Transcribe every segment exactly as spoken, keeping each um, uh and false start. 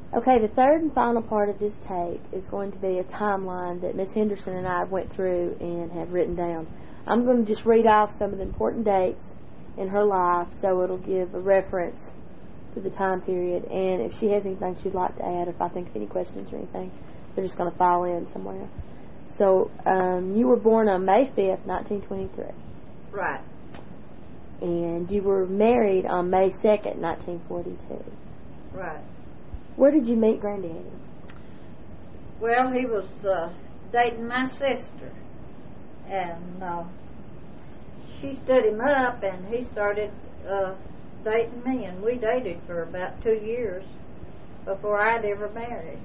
Okay, the third and final part of this tape is going to be a timeline that Miss Henderson and I went through and have written down. I'm going to just read off some of the important dates in her life so it'll give a reference to the time period, and if she has anything she'd like to add, if I think of any questions or anything, they're just going to file in somewhere. So, um, you were born on May fifth, nineteen twenty-three. Right. And you were married on May second, nineteen forty-two. Right. Where did you meet Granddaddy? Well, he was uh, dating my sister, and uh, she stood him up, and he started uh, dating me, and we dated for about two years before I'd ever married.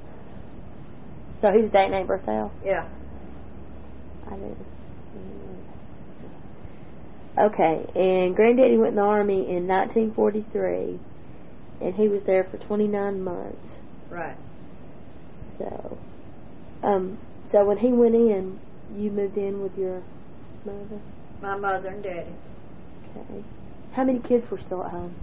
So he was dating Aunt Berthel? Yeah. I didn't. Okay, and Granddaddy went in the Army in nineteen forty-three, and he was there for twenty-nine months. Right. So, um, so when he went in, you moved in with your mother? My mother and daddy. Okay. How many kids were still at home?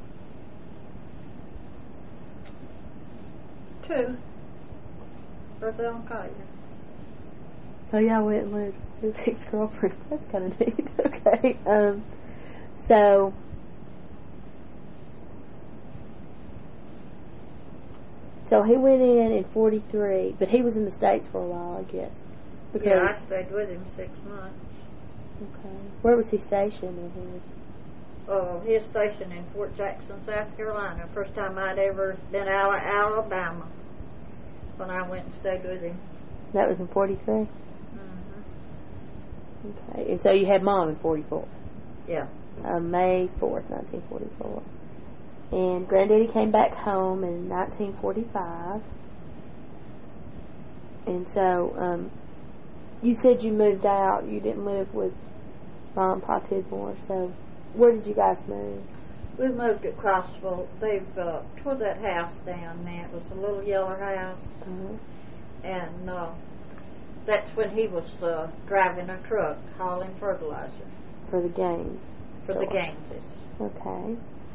Two. Berthel and Collier. So y'all went and lived with his ex-girlfriend. That's kind of neat. Okay. Um, so, so he went in in forty-three, but he was in the States for a while, I guess. Because, Yeah, I stayed with him six months. Okay. Where was he stationed when he was? Oh, he was stationed in Fort Jackson, South Carolina. First time I'd ever been out of Alabama when I went and stayed with him. That was in forty-three? Mm-hmm. Okay. And so you had Mom in forty-four? Yeah. Uh, May fourth, nineteen forty-four. And Granddaddy came back home in nineteen forty-five. And so, um, you said you moved out. You didn't live with Mom and Pa Tidmore. So, where did you guys move? We moved to Crossville. They've uh, tore that house down now. It was a little yellow house. Uh-huh. And uh, that's when he was uh, driving a truck hauling fertilizer. For the Gaines. For store. the Gaineses. Okay.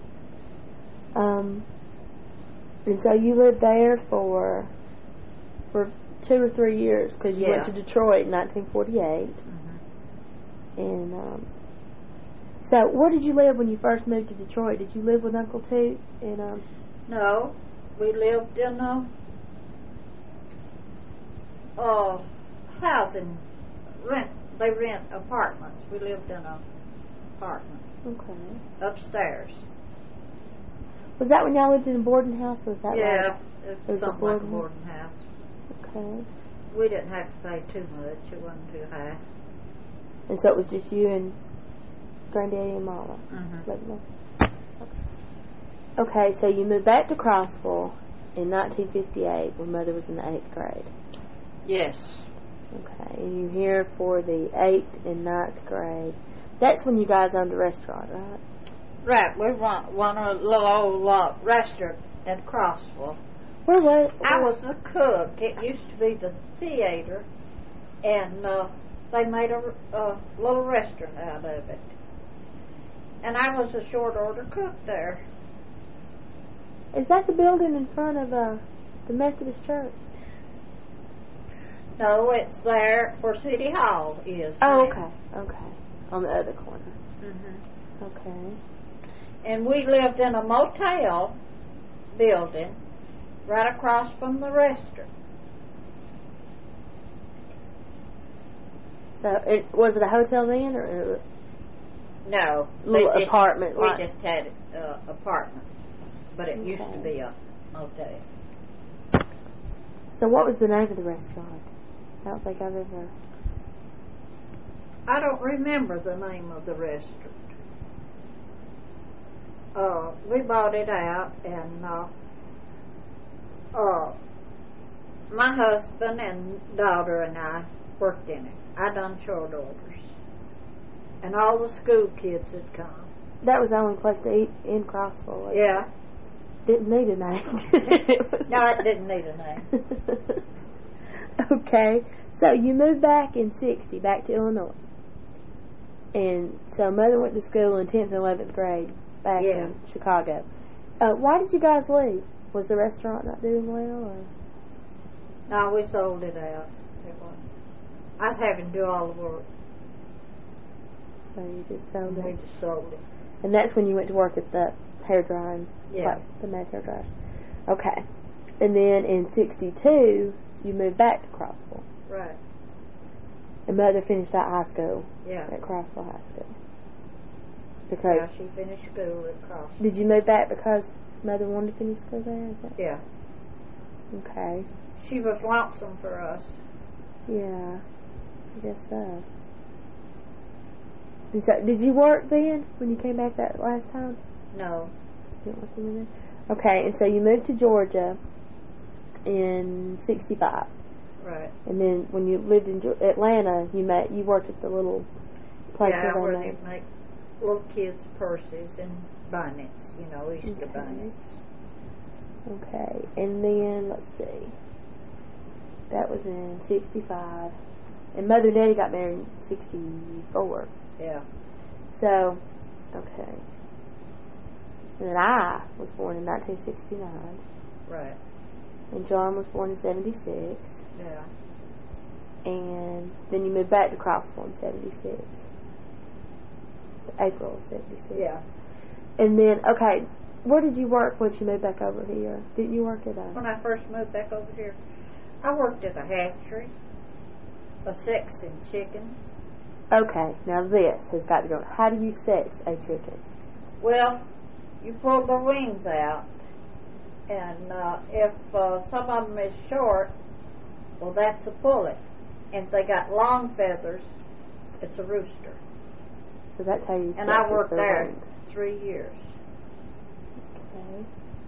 Um, and so you lived there for for two or three years because you Yeah. went to Detroit in nineteen forty-eight. Mm-hmm. And um, so where did you live when you first moved to Detroit? Did you live with Uncle Toot? And um, No, we lived in a uh, housing rent. They rent apartments. We lived in a apartment okay. upstairs. Was that when y'all lived in a boarding house, or was that Yeah, like, it was was a something like a boarding boarding house. Okay. We didn't have to pay too much. It wasn't too high. And so it was just you and Granddaddy and Mama Mm-hmm. living there. Okay. Okay, so you moved back to Crossville in nineteen fifty-eight when Mother was in the eighth grade. Yes. Okay, and you're here for the eighth and ninth grade. That's when you guys owned a restaurant, right? Right. We run, run a little old uh, restaurant at Crossville. Where was? I was a cook. It used to be the theater, and uh, they made a, a little restaurant out of it. And I was a short order cook there. Is that the building in front of uh, the Methodist Church? No, it's there where City Hall is. Oh, now. okay, okay. On the other corner. Mm-hmm. Okay. And we lived in a motel building right across from the restaurant. So, it was it a hotel then, or No, a little they just- apartment? We like, just had uh, apartments, but it used to Okay. be a motel. So, what was the name of the restaurant? I don't think I've ever. I don't remember the name of the restaurant. Uh, we bought it out, and uh, uh, my husband and daughter and I worked in it. I done short orders, and all the school kids had come. That was the only place to eat in Crossville. wasn't it? Yeah. Didn't need a name. It was- No, it didn't need a name. Okay, so you moved back in sixty, back to Illinois. And so Mother went to school in tenth and eleventh grade back Yeah. in Chicago. Uh, why did you guys leave? Was the restaurant not doing well, or? No, we sold it out. It was. I was having to do all the work. So you just sold it? We just sold it. And that's when you went to work at the hair drying Yeah. place, the Med hair dryer. Okay. And then in sixty-two, you moved back to Crossville. Right. And Mother finished out high school Yeah. at Crossville High School. Because Yeah, she finished school at Crossville. did you move back because Mother wanted to finish school there? Is that? Yeah. Okay. She was lonesome for us. Yeah. I guess so. And so, did you work then when you came back that last time? No. You didn't work then? Okay, and so you moved to Georgia in sixty-five. Right. And then when you lived in Ge- Atlanta, you met you worked at the little place Yeah, where where they they made. make little kids' purses and bonnets, you know, Easter Okay. bonnets. Okay, and then let's see. That was in sixty-five, and Mother and Daddy got married in sixty-four. Yeah. So, okay. And then I was born in nineteen sixty-nine, Right. and John was born in seventy-six, Yeah. and then you moved back to Crossville in seventy-six. April of seventy-six. Yeah. And then, okay, where did you work once you moved back over here? Didn't you work at a... When I first moved back over here, I worked at a hatchery, a sexing chickens. Okay, now this has got to go. How do you sex a chicken? Well, you pull the wings out, and uh, if uh, some of them is short, well, that's a pullet. And if they got long feathers, it's a rooster. So that's how you sex And I with worked their there wings. three years. Okay.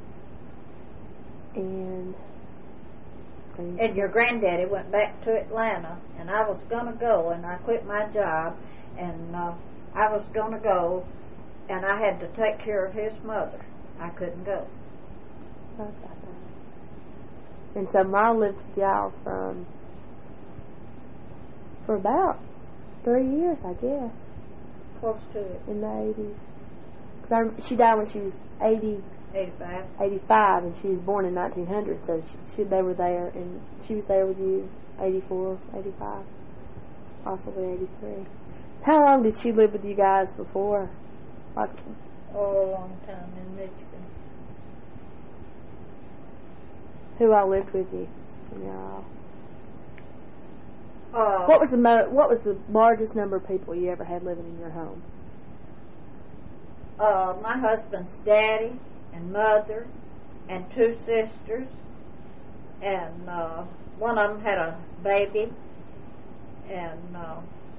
And... And your granddaddy went back to Atlanta, and I was going to go, and I quit my job, and uh, I was going to go, and I had to take care of his mother. I couldn't go. And so Ma lived with y'all from for about three years, I guess, Close to it. in the eighties. Cause I, she died when she was eighty, eighty-five. eighty-five, and she was born in nineteen hundred. So she, she, they were there, and she was there with you, eighty-four, eighty-five, possibly eighty-three. How long did she live with you guys before? Like, Oh, a long time in Michigan. who all lived with you? Y'all. Uh, What was the mo- What was the largest number of people you ever had living in your home? uh, my husband's daddy and mother and two sisters, and uh, one of them had a baby, and uh,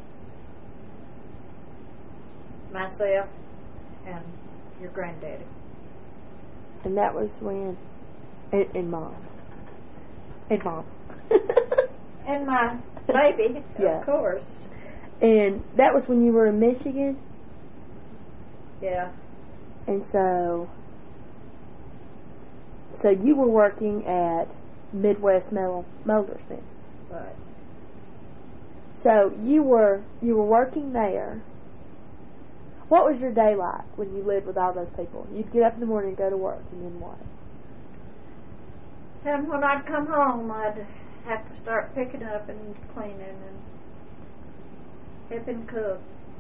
myself and your granddaddy. And that was when, and, and Mom, and Mom, And my baby, Yeah. of course. and that was when you were in Michigan. Yeah. And so, so you were working at Midwest Metal Molders then. Right. So you were you were working there. What was your day like when you lived with all those people? You'd get up in the morning and go to work, and then what? And when I'd come home, I'd have to start picking up and cleaning and helping cook.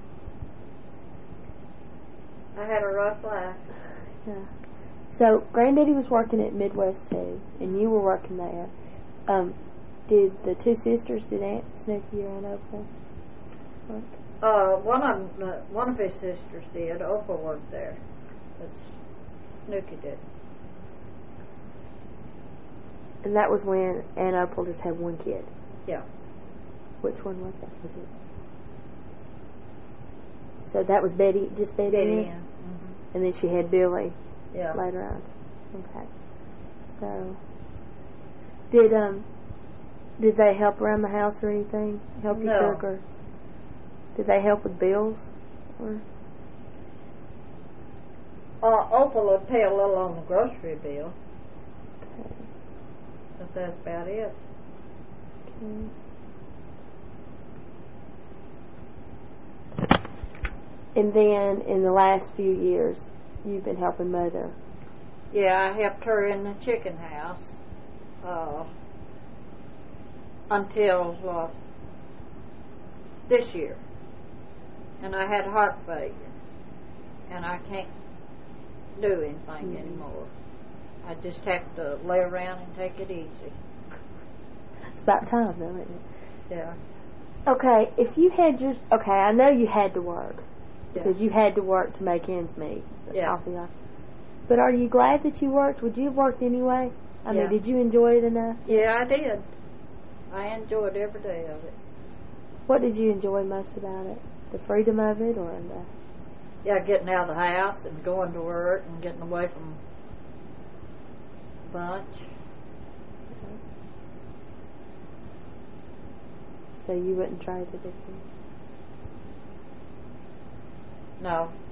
I had a rough life. Yeah. So Granddaddy was working at Midwest too, and you were working there. Um, did the two sisters, did Aunt Snooky or Aunt Opal work? Uh, one of them, uh, one of his sisters did. Opal worked there, but Snooky did. And that was when Aunt Opal just had one kid. Yeah. Which one was that? Was it? So that was Betty, just Betty, Betty, Ann? yeah. Mm-hmm. And then she had Billy Yeah. later on. Okay. So, did um, did they help around the house or anything? Help you No. cook, or did they help with bills? Or Uh, Opal would pay a little on the grocery bill, okay. but that's about it. Okay. And then in the last few years, you've been helping Mother Yeah, I helped her in the chicken house uh, until uh, this year. And I had heart failure. And I can't do anything mm-hmm. anymore. I just have to lay around and take it easy. It's about time, though, isn't it? Yeah. Okay, if you had your... Okay, I know you had to work. Yeah. Because you had to work to make ends meet. Yeah. But are you glad that you worked? Would you have worked anyway? I yeah. mean, did you enjoy it enough? Yeah, I did. I enjoyed every day of it. What did you enjoy most about it? The freedom of it, or the... Yeah, getting out of the house and going to work and getting away from a bunch. Okay. So you wouldn't trade it again? No.